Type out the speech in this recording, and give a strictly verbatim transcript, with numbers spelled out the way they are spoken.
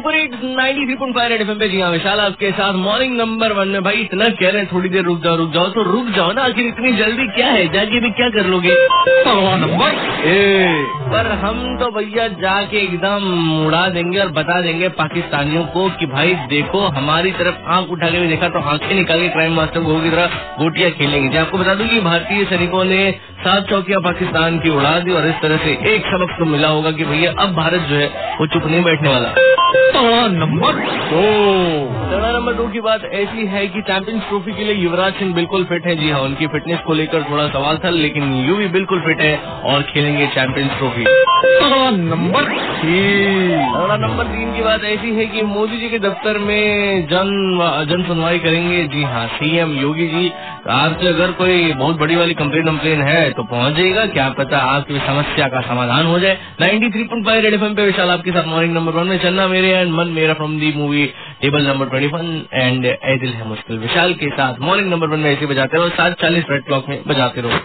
Super hit ninety three point five Red FM पे। जी हाँ, विशाल आपके साथ मॉर्निंग नंबर वन में। भाई इतना कह रहे हैं थोड़ी देर रुक जाओ रुक जाओ तो रुक जाओ ना, आखिर इतनी जल्दी क्या है, जाके भी क्या कर लोगे नंबर ए। पर हम तो भैया जाके एकदम उड़ा देंगे और बता देंगे पाकिस्तानियों को कि भाई देखो हमारी तरफ आंख उठा के भी देखा तो आंखें निकाल के क्राइम मास्टर गो की तरह गोटियां खेलेंगे। जी आपको बता दूं कि भारतीय सैनिकों ने सात चौकियां पाकिस्तान की उड़ा दी और इस तरह से एक सबक तो मिला होगा कि भैया अब भारत जो है वो चुप नहीं बैठने वाला। नंबर दो नंबर दो की बात ऐसी है कि चैंपियंस ट्रॉफी के लिए युवराज सिंह बिल्कुल फिट है। जी हाँ, उनकी फिटनेस को लेकर थोड़ा सवाल था, लेकिन यू भी बिल्कुल फिट है और खेलेंगे चैंपियंस ट्रॉफी। नंबर तीन नंबर तीन की बात ऐसी है कि मोदी जी के दफ्तर में जन जन सुनवाई करेंगे। जी हाँ, सीएम योगी जी आपसे अगर कोई बहुत बड़ी वाली कंप्लेन कंप्लेन है तो पहुंच जाएगा, क्या पता आपकी समस्या का समाधान हो जाए। Ninety three point five Red FM पे विशाल आपके साथ मॉर्निंग नंबर वन में। चलना मेरे एंड मन मेरा from the movie Table Number Twenty One and Ae Dil Hai मुश्किल। विशाल के साथ मॉर्निंग नंबर वन में ऐसे बजाते रहो, सात चालीस रेड क्लॉक में बजाते रहो।